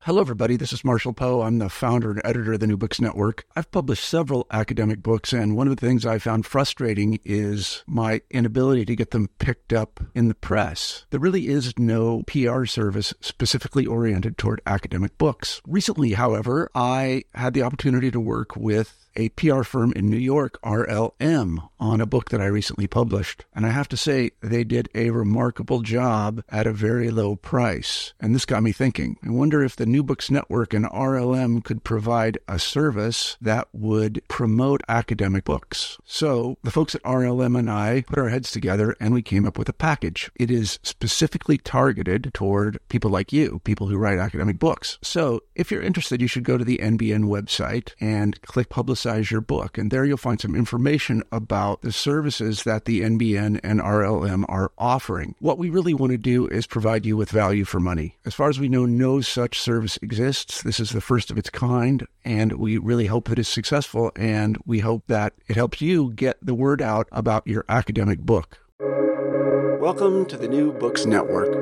Hello, everybody. This is Marshall Poe. I'm the founder and editor of the New Books Network. I've published several academic books, and one of the things I found frustrating is my inability to get them picked up in the press. There really is no PR service specifically oriented toward academic books. Recently, however, I had the opportunity to work with a PR firm in New York, RLM, on a book that I recently published. And I have to say, they did a remarkable job at a very low price. And this got me thinking. I wonder if the New Books Network and RLM could provide a service that would promote academic books. So the folks at RLM and I put our heads together and we came up with a package. It is specifically targeted toward people like you, people who write academic books. So if you're interested, you should go to the NBN website and click Publicize Your Book. And there you'll find some information about the services that the NBN and RLM are offering. What we really want to do is provide you with value for money. As far as we know, no such service exists. This is the first of its kind, and we really hope that it's successful, and we hope that it helps you get the word out about your academic book. Welcome to the New Books Network.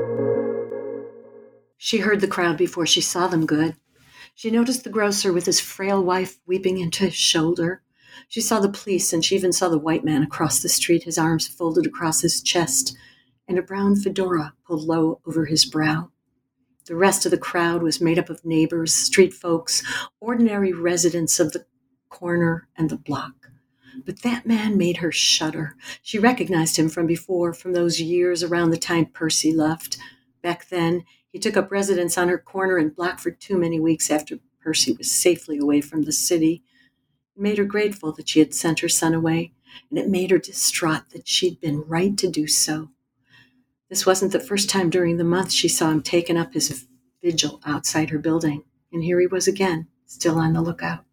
She heard the crowd before she saw them good. She noticed the grocer with his frail wife weeping into his shoulder. She saw the police, and she even saw the white man across the street, his arms folded across his chest, and a brown fedora pulled low over his brow. The rest of the crowd was made up of neighbors, street folks, ordinary residents of the corner and the block. But that man made her shudder. She recognized him from before, from those years around the time Percy left. Back then, he took up residence on her corner in block for too many weeks after Percy was safely away from the city. It made her grateful that she had sent her son away, and it made her distraught that she'd been right to do so. This wasn't the first time during the month she saw him taking up his vigil outside her building, and here he was again, still on the lookout.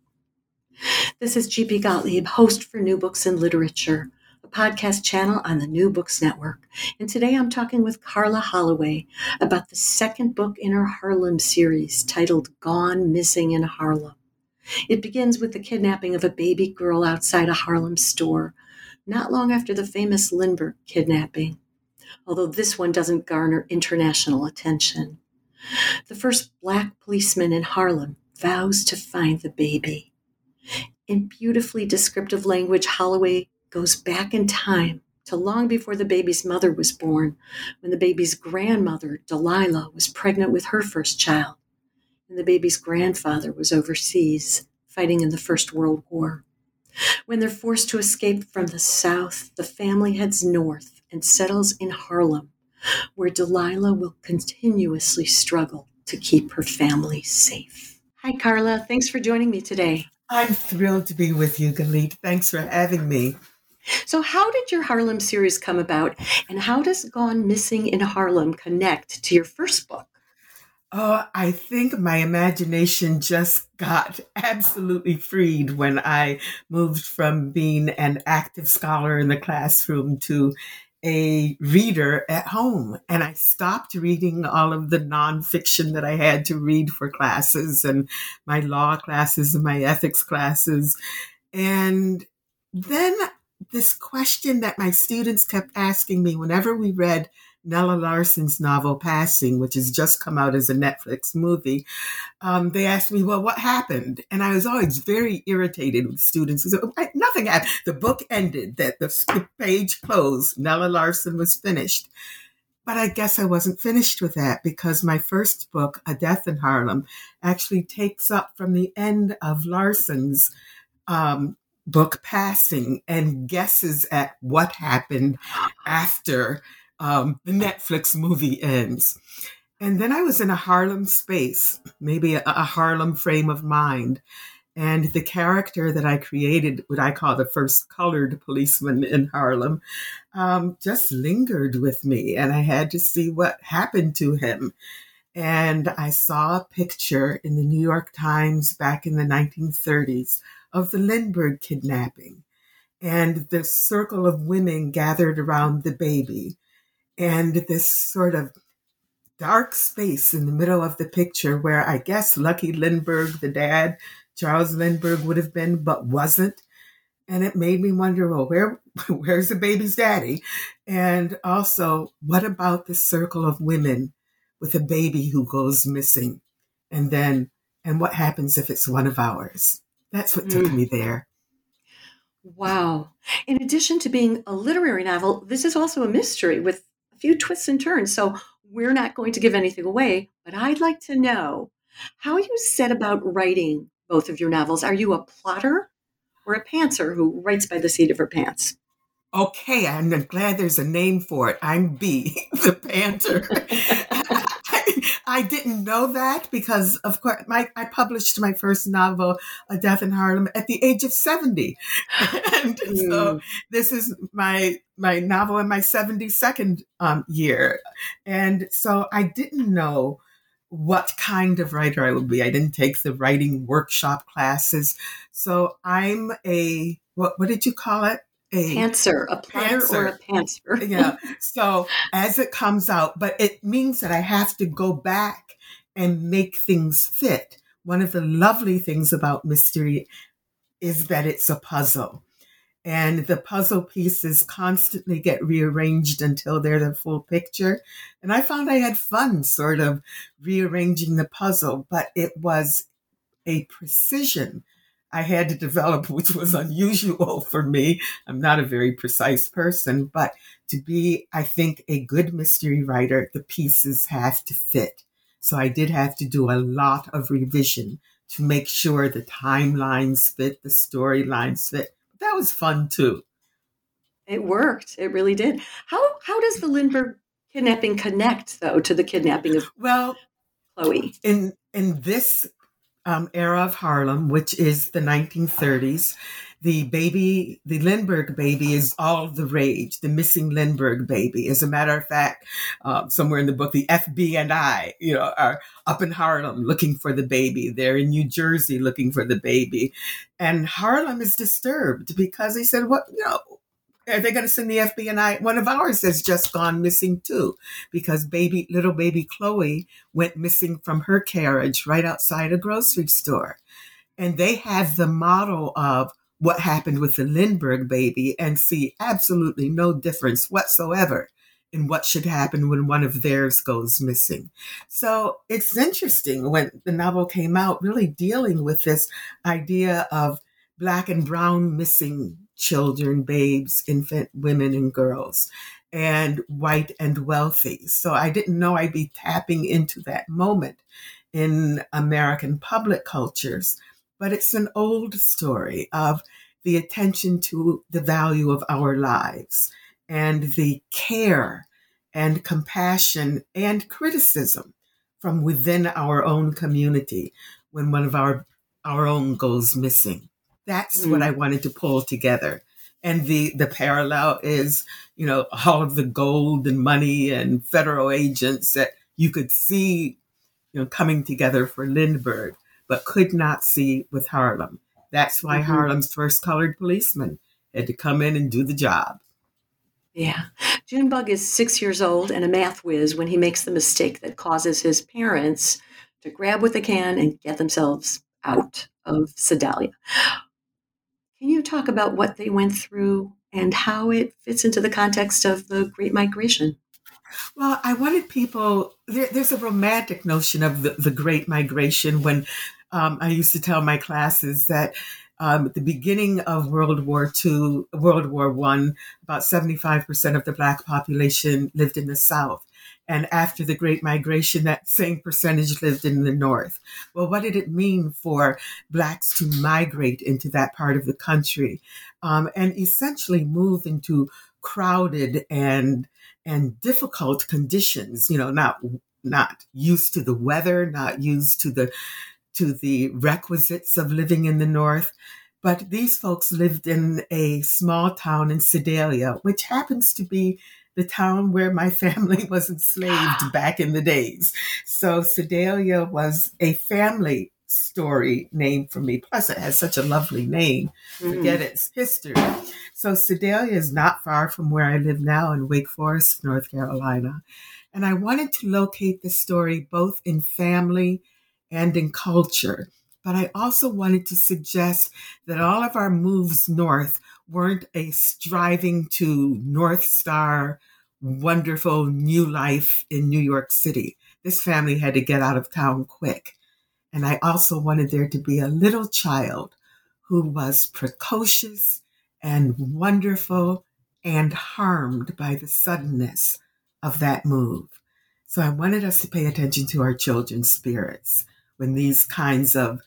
This is G.P. Gottlieb, host for New Books and Literature, a podcast channel on the New Books Network. And today I'm talking with Carla Holloway about the second book in her Harlem series titled Gone Missing in Harlem. It begins with the kidnapping of a baby girl outside a Harlem store, not long after the famous Lindbergh kidnapping, although this one doesn't garner international attention. The first black policeman in Harlem vows to find the baby. In beautifully descriptive language, Holloway goes back in time to long before the baby's mother was born, when the baby's grandmother, Delilah, was pregnant with her first child, and the baby's grandfather was overseas, fighting in the First World War. When they're forced to escape from the South, the family heads north and settles in Harlem, where Delilah will continuously struggle to keep her family safe. Hi, Carla. Thanks for joining me today. I'm thrilled to be with you, Galit. Thanks for having me. So how did your Harlem series come about, and how does Gone Missing in Harlem connect to your first book? Oh, I think my imagination just got absolutely freed when I moved from being an active scholar in the classroom to a reader at home. And I stopped reading all of the nonfiction that I had to read for classes and my law classes and my ethics classes. And then this question that my students kept asking me whenever we read Nella Larsen's novel Passing, which has just come out as a Netflix movie, they asked me, well, what happened? And I was always very irritated with students who said, nothing happened. The book ended, that the page closed, Nella Larsen was finished. But I guess I wasn't finished with that, because my first book, A Death in Harlem, actually takes up from the end of Larsen's book Passing and guesses at what happened after the Netflix movie ends. And then I was in a Harlem space, maybe a Harlem frame of mind. And the character that I created, what I call the first colored policeman in Harlem, just lingered with me. And I had to see what happened to him. And I saw a picture in the New York Times back in the 1930s of the Lindbergh kidnapping and the circle of women gathered around the baby. And this sort of dark space in the middle of the picture where I guess Lucky Lindbergh, the dad, Charles Lindbergh, would have been, but wasn't. And it made me wonder, well, where's the baby's daddy? And also, what about the circle of women with a baby who goes missing? And then, and what happens if it's one of ours? That's what took me there. Wow. In addition to being a literary novel, this is also a mystery with a few twists and turns. So we're not going to give anything away, but I'd like to know how you set about writing both of your novels. Are you a plotter or a pantser who writes by the seat of her pants? Okay, I'm glad there's a name for it. I'm B, the Panther. I didn't know that because, of course, I published my first novel, A Death in Harlem, at the age of 70. And so this is my novel in my 72nd year. And so I didn't know what kind of writer I would be. I didn't take the writing workshop classes. So I'm what did you call it? Pantser, a plotter or a pantser. Yeah. So as it comes out, but it means that I have to go back and make things fit. One of the lovely things about mystery is that it's a puzzle. And the puzzle pieces constantly get rearranged until they're the full picture. And I found I had fun sort of rearranging the puzzle, but it was a precision I had to develop, which was unusual for me. I'm not a very precise person, but to be, I think, a good mystery writer, the pieces have to fit. So I did have to do a lot of revision to make sure the timelines fit, the storylines fit. But that was fun too. It worked. It really did. How does the Lindbergh kidnapping connect, though, to the kidnapping of Chloe? In this era of Harlem, which is the 1930s, the Lindbergh baby is all the rage. The missing Lindbergh baby. As a matter of fact, somewhere in the book, the FBI, are up in Harlem looking for the baby. They're in New Jersey looking for the baby, and Harlem is disturbed because they said, "What, are they going to send the FBI? One of ours has just gone missing too, because little baby Chloe went missing from her carriage right outside a grocery store." And they have the model of what happened with the Lindbergh baby and see absolutely no difference whatsoever in what should happen when one of theirs goes missing. So it's interesting when the novel came out, really dealing with this idea of Black and brown missing children, babes, infant women and girls, and white and wealthy. So I didn't know I'd be tapping into that moment in American public cultures, but it's an old story of the attention to the value of our lives and the care and compassion and criticism from within our own community when one of our own goes missing. That's what I wanted to pull together. And the parallel is, all of the gold and money and federal agents that you could see, coming together for Lindbergh, but could not see with Harlem. That's why Harlem's first colored policeman had to come in and do the job. Yeah. Junebug is 6 years old and a math whiz when he makes the mistake that causes his parents to grab what they can and get themselves out of Sedalia. Can you talk about what they went through and how it fits into the context of the Great Migration? Well, I wanted people, there's a romantic notion of the Great Migration when I used to tell my classes that at the beginning of World War I, about 75% of the Black population lived in the South. And after the Great Migration, that same percentage lived in the North. Well, what did it mean for Blacks to migrate into that part of the country and essentially move into crowded and difficult conditions? Not used to the weather, not used to the requisites of living in the North. But these folks lived in a small town in Sedalia, which happens to be the town where my family was enslaved back in the days. So Sedalia was a family story name for me. Plus, it has such a lovely name. Forget its history. So Sedalia is not far from where I live now in Wake Forest, North Carolina. And I wanted to locate the story both in family and in culture. But I also wanted to suggest that all of our moves north weren't a striving to North Star, wonderful new life in New York City. This family had to get out of town quick. And I also wanted there to be a little child who was precocious and wonderful and harmed by the suddenness of that move. So I wanted us to pay attention to our children's spirits when these kinds of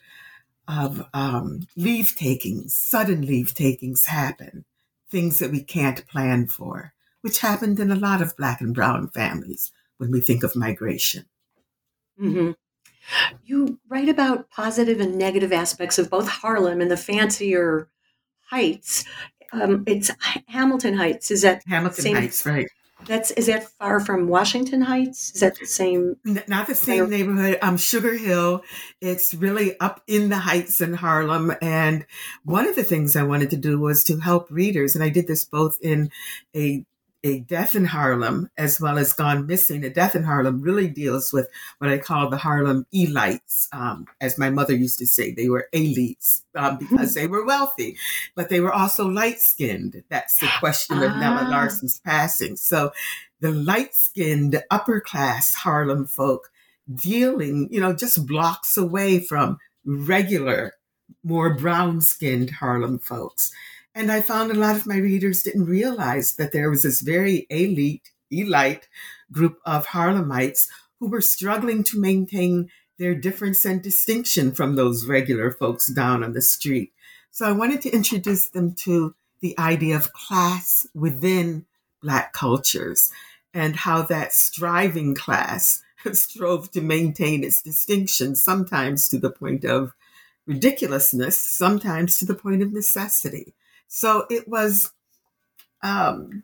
leave takings, sudden leave takings happen, things that we can't plan for, which happened in a lot of Black and brown families when we think of migration. Mm-hmm. You write about positive and negative aspects of both Harlem and the fancier Heights. It's Hamilton Heights. Is that Hamilton Heights, right? Is that far from Washington Heights? Is that the same? Not the same neighborhood. Sugar Hill. It's really up in the Heights in Harlem. And one of the things I wanted to do was to help readers. And I did this both in a Death in Harlem as well as Gone Missing. A Death in Harlem really deals with what I call the Harlem elites. As my mother used to say, they were elites because they were wealthy, but they were also light-skinned. That's the question of Nella Larsen's passing. So the light-skinned upper class Harlem folk dealing, just blocks away from regular, more brown-skinned Harlem folks. And I found a lot of my readers didn't realize that there was this very elite group of Harlemites who were struggling to maintain their difference and distinction from those regular folks down on the street. So I wanted to introduce them to the idea of class within Black cultures and how that striving class strove to maintain its distinction, sometimes to the point of ridiculousness, sometimes to the point of necessity. So it was I'm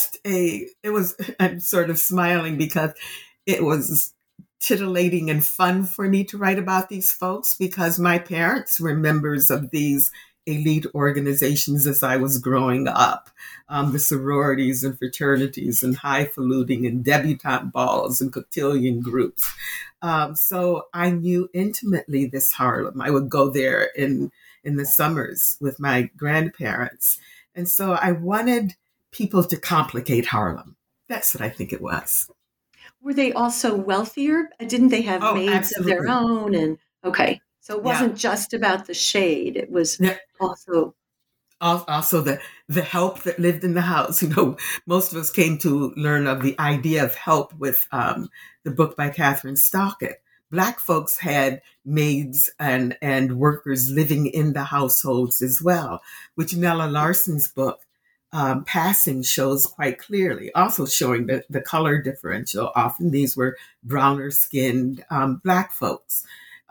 sort of smiling because it was titillating and fun for me to write about these folks because my parents were members of these elite organizations as I was growing up, the sororities and fraternities and highfalutin and debutante balls and cotillion groups. So I knew intimately this Harlem. I would go there in the summers with my grandparents. And so I wanted people to complicate Harlem. That's what I think it was. Were they also wealthier? Didn't they have maids absolutely. of their own? And okay, so it wasn't just about the shade. It was also the help that lived in the house. Most of us came to learn of the idea of help with the book by Catherine Stockett. Black folks had maids and workers living in the households as well, which Nella Larsen's book, Passing, shows quite clearly, also showing the color differential. Often these were browner skinned Black folks.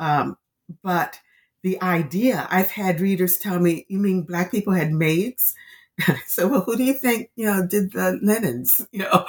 But the idea, I've had readers tell me, you mean Black people had maids? So, well, who do you think, did the linens,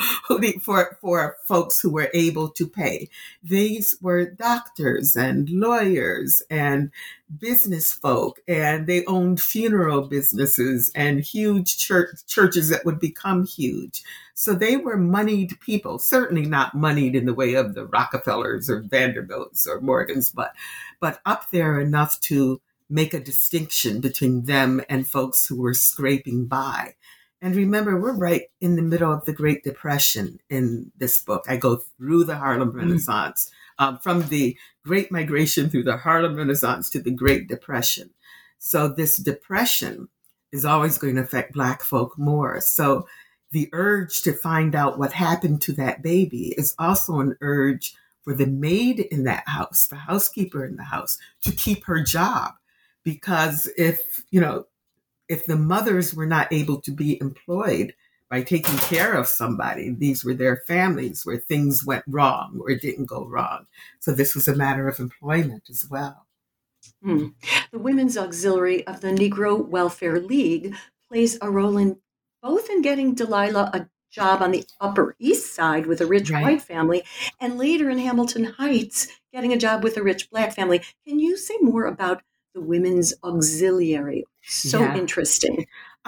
for folks who were able to pay? These were doctors and lawyers and business folk, and they owned funeral businesses and huge churches that would become huge. So they were moneyed people, certainly not moneyed in the way of the Rockefellers or Vanderbilts or Morgans, but up there enough to make a distinction between them and folks who were scraping by. And remember, we're right in the middle of the Great Depression in this book. I go through the Harlem Renaissance, from the Great Migration through the Harlem Renaissance to the Great Depression. So this depression is always going to affect Black folk more. So the urge to find out what happened to that baby is also an urge for the maid in that house, the housekeeper in the house, to keep her job. Because if the mothers were not able to be employed by taking care of somebody, these were their families where things went wrong or didn't go wrong. So this was a matter of employment as well. The Women's Auxiliary of the Negro Welfare League plays a role in both in getting Delilah a job on the Upper East Side with a rich white family, and later in Hamilton Heights, getting a job with a rich Black family. Can you say more about the Women's Auxiliary? So interesting.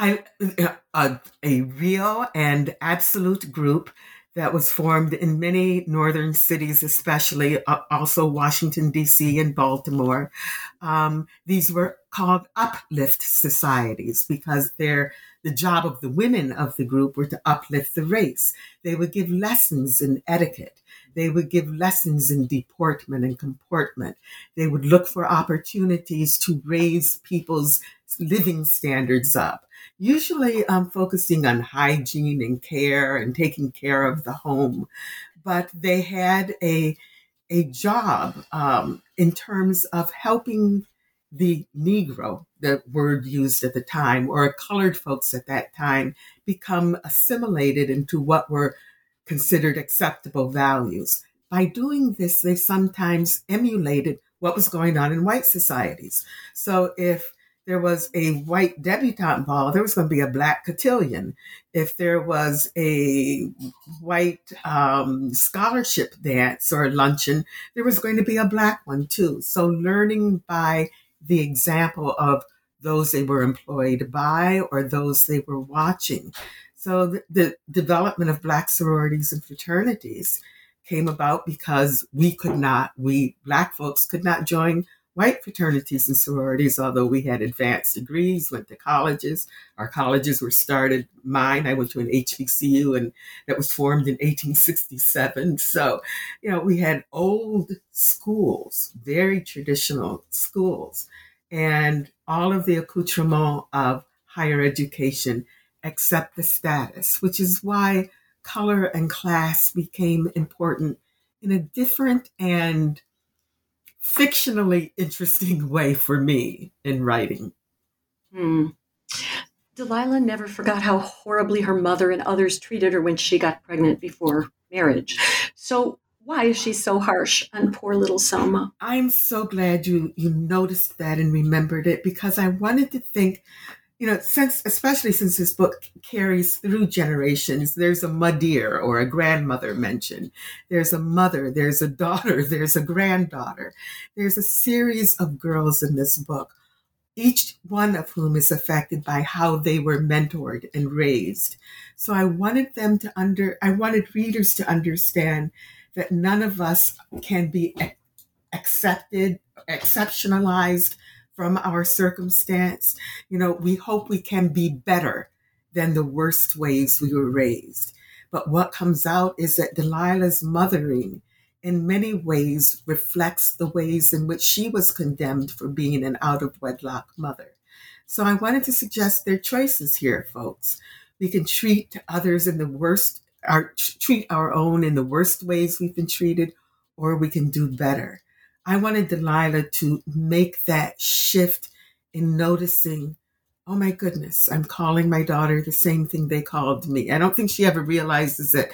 A real and absolute group that was formed in many northern cities, especially also Washington, D.C. and Baltimore. These were called uplift societies because the job of the women of the group were to uplift the race. They would give lessons in etiquette. They would give lessons in deportment and comportment. They would look for opportunities to raise people's living standards up, usually focusing on hygiene and care and taking care of the home. But they had a job in terms of helping the Negro, the word used at the time, or colored folks at that time, become assimilated into what were considered acceptable values. By doing this, they sometimes emulated what was going on in white societies. So if there was a white debutante ball, there was going to be a black cotillion. If there was a white scholarship dance or luncheon, there was going to be a black one too. So learning by the example of those they were employed by or those they were watching. So the development of Black sororities and fraternities came about because we Black folks could not join white fraternities and sororities, although we had advanced degrees, went to colleges. Our colleges were started. Mine, I went to an HBCU, and that was formed in 1867. So, we had old schools, very traditional schools, and all of the accoutrement of higher education except the status, which is why color and class became important in a different and fictionally interesting way for me in writing. Delilah never forgot how horribly her mother and others treated her when she got pregnant before marriage. So why is she so harsh on poor little Selma? I'm so glad you noticed that and remembered it, because I wanted to think, especially since this book carries through generations, there's a mother or a grandmother mentioned. There's a mother, there's a daughter, there's a granddaughter. There's a series of girls in this book, each one of whom is affected by how they were mentored and raised. So I wanted readers to understand that none of us can be exceptionalized from our circumstance. We hope we can be better than the worst ways we were raised. But what comes out is that Delilah's mothering in many ways reflects the ways in which she was condemned for being an out-of-wedlock mother. So I wanted to suggest their choices here, folks. We can treat others treat our own in the worst ways we've been treated, or we can do better. I wanted Delilah to make that shift in noticing, oh my goodness, I'm calling my daughter the same thing they called me. I don't think she ever realizes that,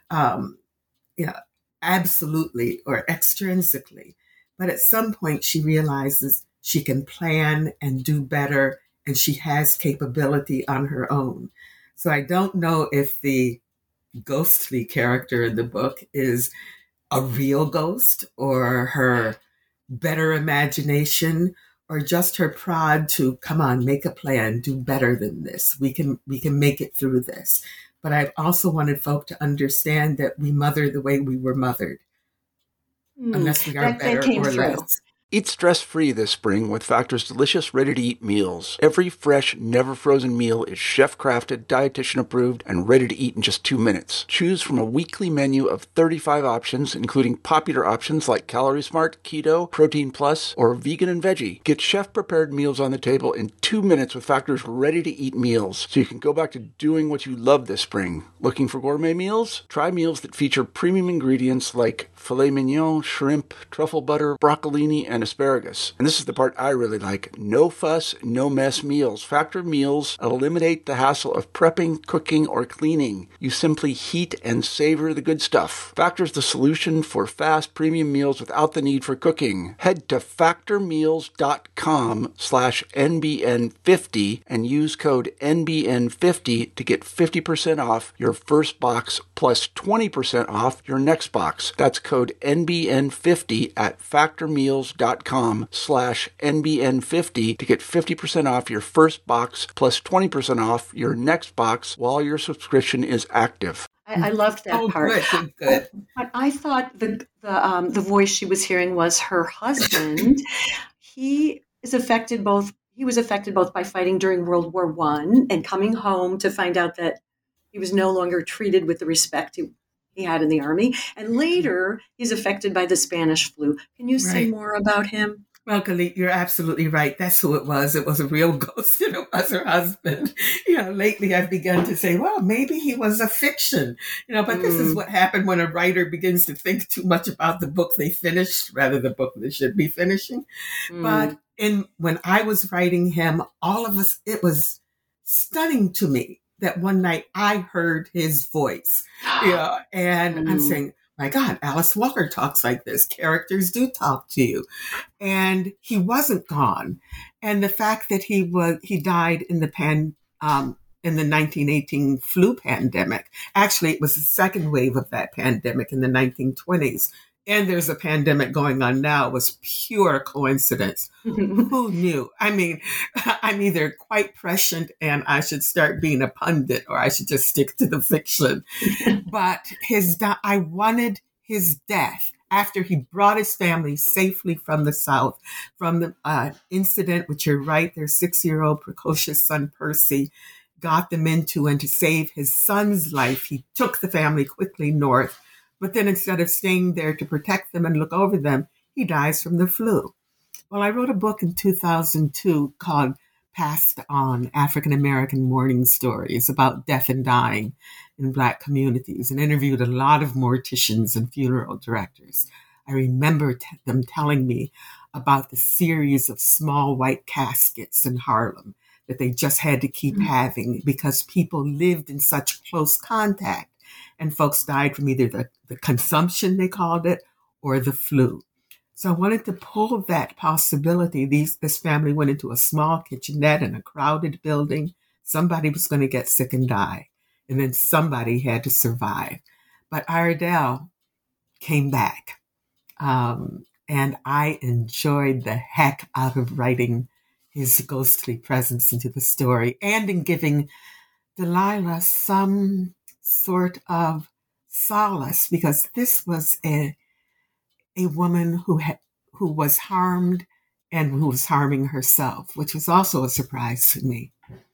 absolutely or extrinsically. But at some point she realizes she can plan and do better, and she has capability on her own. So I don't know if the ghostly character in the book is a real ghost or her better imagination or just her prod to, come on, make a plan, do better than this. We can make it through this. But I've also wanted folk to understand that we mother the way we were mothered, unless we are better or less. Eat stress-free this spring with Factor's delicious, ready-to-eat meals. Every fresh, never-frozen meal is chef-crafted, dietitian-approved, and ready to eat in just 2 minutes. Choose from a weekly menu of 35 options, including popular options like Calorie Smart, Keto, Protein Plus, or Vegan and Veggie. Get chef-prepared meals on the table in 2 minutes with Factor's ready-to-eat meals, so you can go back to doing what you love this spring. Looking for gourmet meals? Try meals that feature premium ingredients like filet mignon, shrimp, truffle butter, broccolini, and asparagus. And this is the part I really like. No fuss, no mess meals. Factor meals eliminate the hassle of prepping, cooking, or cleaning. You simply heat and savor the good stuff. Factor's the solution for fast premium meals without the need for cooking. Head to factormeals.com/NBN50 and use code NBN50 to get 50% off your first box plus 20% off your next box. That's code NBN50 at factormeals.com/NBN50 to get 50% off your first box plus 20% off your next box while your subscription is active. I loved that part. Good. But I thought the voice she was hearing was her husband. He was affected both by fighting during World War I and coming home to find out that he was no longer treated with the respect he he had in the army. And later, he's affected by the Spanish flu. Can you say Right. more about him? Well, Galit, you're absolutely right. That's who it was. It was a real ghost, and it was her husband. Lately I've begun to say, well, maybe he was a fiction, but this is what happened when a writer begins to think too much about the book they finished rather than the book they should be finishing. But when I was writing him, all of us, it was stunning to me that one night I heard his voice, and I'm saying, my God, Alice Walker talks like this. Characters do talk to you. And he wasn't gone. And the fact that he died in the 1918 flu pandemic. Actually, it was the second wave of that pandemic in the 1920s. And there's a pandemic going on now. It was pure coincidence. Who knew? I mean, I'm either quite prescient and I should start being a pundit, or I should just stick to the fiction. But I wanted his death after he brought his family safely from the South, from the incident, which you're right, their 6-year-old precocious son, Percy, got them into, and to save his son's life, he took the family quickly north. But then instead of staying there to protect them and look over them, he dies from the flu. Well, I wrote a book in 2002 called Passed On, African American Mourning Stories, about death and dying in Black communities, and interviewed a lot of morticians and funeral directors. I remember them telling me about the series of small white caskets in Harlem that they just had to keep having because people lived in such close contact, and folks died from either the consumption, they called it, or the flu. So I wanted to pull that possibility. This family went into a small kitchenette in a crowded building. Somebody was going to get sick and die, and then somebody had to survive. But Iredell came back, and I enjoyed the heck out of writing his ghostly presence into the story, and in giving Delilah some sort of solace, because this was a woman who was harmed and who was harming herself, which was also a surprise to me.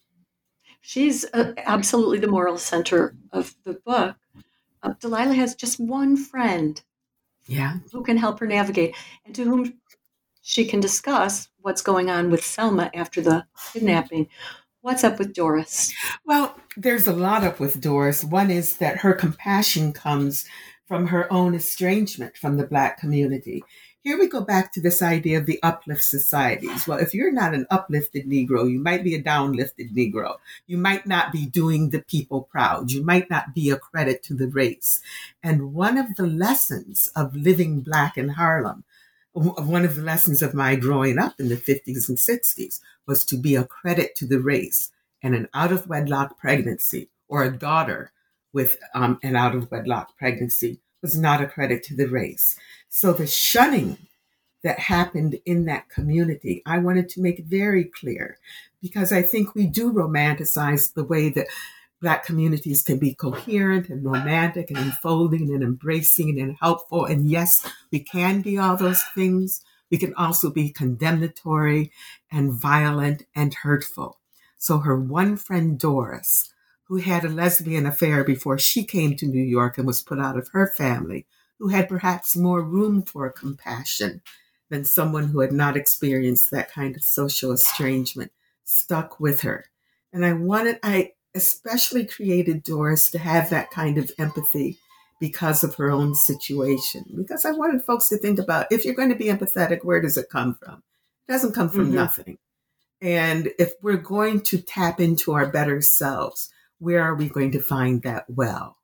She's absolutely the moral center of the book. Delilah has just one friend who can help her navigate, and to whom she can discuss what's going on with Selma after the kidnapping. What's up with Doris? Well, there's a lot up with Doris. One is that her compassion comes from her own estrangement from the Black community. Here we go back to this idea of the uplift societies. Well, if you're not an uplifted Negro, you might be a downlifted Negro. You might not be doing the people proud. You might not be a credit to the race. And one of the lessons of living Black in Harlem, one of the lessons of my growing up in the 50s and 60s, was to be a credit to the race. And an out-of-wedlock pregnancy, or a daughter with an out-of-wedlock pregnancy, was not a credit to the race. So the shunning that happened in that community, I wanted to make very clear, because I think we do romanticize the way that Black communities can be coherent and romantic and enfolding and embracing and helpful. And yes, we can be all those things. We can also be condemnatory and violent and hurtful. So her one friend, Doris, who had a lesbian affair before she came to New York and was put out of her family, who had perhaps more room for compassion than someone who had not experienced that kind of social estrangement, stuck with her. And I especially created Doris to have that kind of empathy because of her own situation. Because I wanted folks to think about, if you're going to be empathetic, where does it come from? It doesn't come from nothing. And if we're going to tap into our better selves, where are we going to find that well?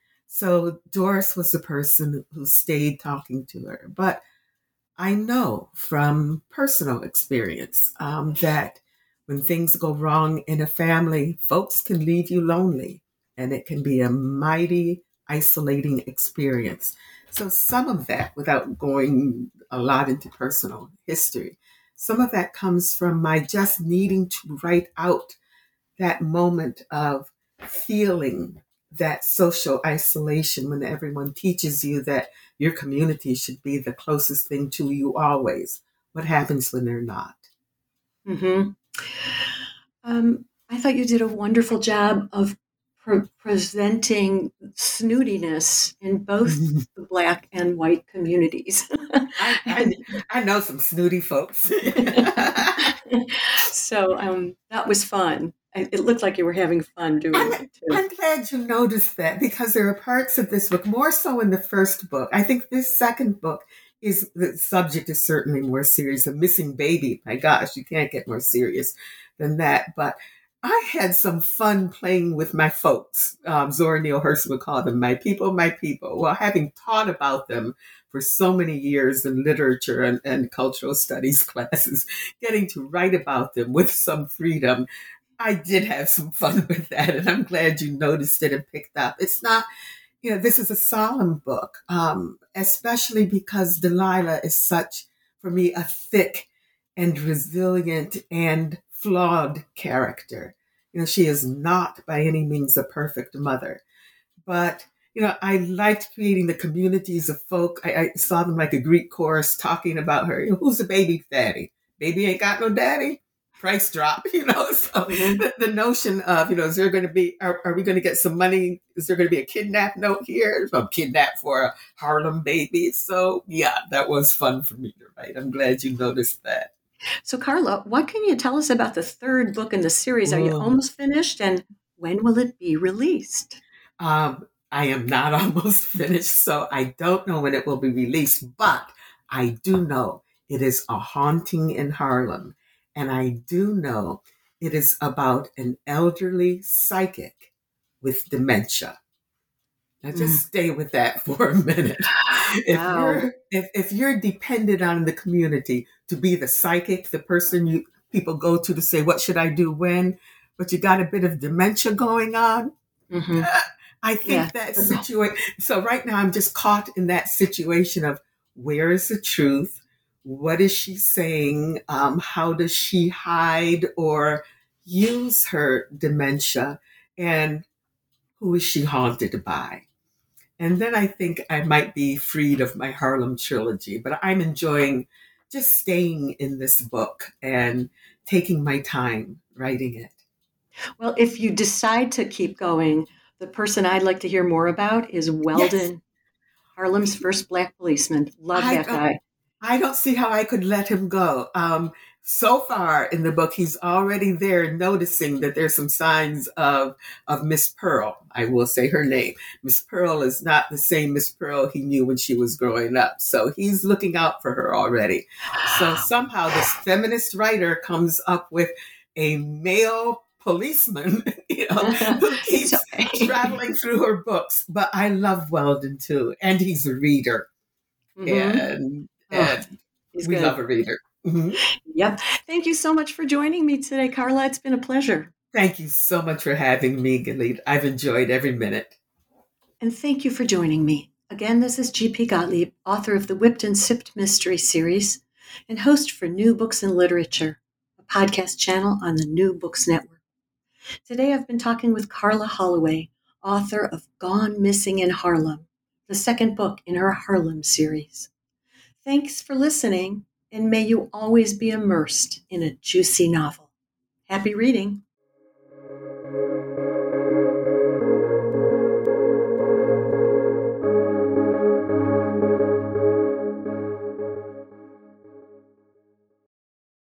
So Doris was the person who stayed talking to her. But I know from personal experience that when things go wrong in a family, folks can leave you lonely, and it can be a mighty isolating experience. So some of that, without going a lot into personal history, some of that comes from my just needing to write out that moment of feeling that social isolation when everyone teaches you that your community should be the closest thing to you always. What happens when they're not? I thought you did a wonderful job of presenting snootiness in both the Black and white communities. I know some snooty folks. So that was fun. It looked like you were having fun doing it too. I'm glad you noticed that, because there are parts of this book, more so in the first book. I think this second book the subject is certainly more serious. A missing baby. My gosh, you can't get more serious than that. But I had some fun playing with my folks. Zora Neale Hurston would call them my people, my people. Well, having taught about them for so many years in literature and cultural studies classes, getting to write about them with some freedom, I did have some fun with that. And I'm glad you noticed it and picked up. It's not, this is a solemn book, especially because Delilah is such, for me, a thick and resilient and flawed character. She is not by any means a perfect mother, but I liked creating the communities of folk. I saw them like a Greek chorus talking about her. Who's the baby daddy? Baby ain't got no daddy. Price drop, So the notion of, is there going to be, are we going to get some money? Is there going to be a kidnap note here? I'm kidnapped for a Harlem baby. So yeah, that was fun for me to write. I'm glad you noticed that. So Carla, what can you tell us about the third book in the series? Are you almost finished, and when will it be released? I am not almost finished, so I don't know when it will be released, but I do know it is A Haunting in Harlem. And I do know it is about an elderly psychic with dementia. Now just stay with that for a minute. Wow. If you're dependent on the community to be the psychic, the person people go to say, what should I do when? But you got a bit of dementia going on. Mm-hmm. I think that situation. So right now I'm just caught in that situation of where is the truth? What is she saying? How does she hide or use her dementia? And who is she haunted by? And then I think I might be freed of my Harlem trilogy, but I'm enjoying just staying in this book and taking my time writing it. Well, if you decide to keep going, the person I'd like to hear more about is Weldon, Harlem's first Black policeman. Love that guy. I don't see how I could let him go. So far in the book, he's already there noticing that there's some signs of Miss Pearl. I will say her name. Miss Pearl is not the same Miss Pearl he knew when she was growing up. So he's looking out for her already. So somehow this feminist writer comes up with a male policeman, who keeps traveling through her books. But I love Weldon too. And he's a reader. Mm-hmm. And we good. Love a reader. Mm-hmm. Yep. Thank you so much for joining me today, Carla. It's been a pleasure. Thank you so much for having me, Galit. I've enjoyed every minute. And thank you for joining me. Again, this is G.P. Gottlieb, author of the Whipped and Sipped Mystery Series and host for New Books in Literature, a podcast channel on the New Books Network. Today I've been talking with Carla Holloway, author of Gone Missing in Harlem, the second book in her Harlem series. Thanks for listening, and may you always be immersed in a juicy novel. Happy reading.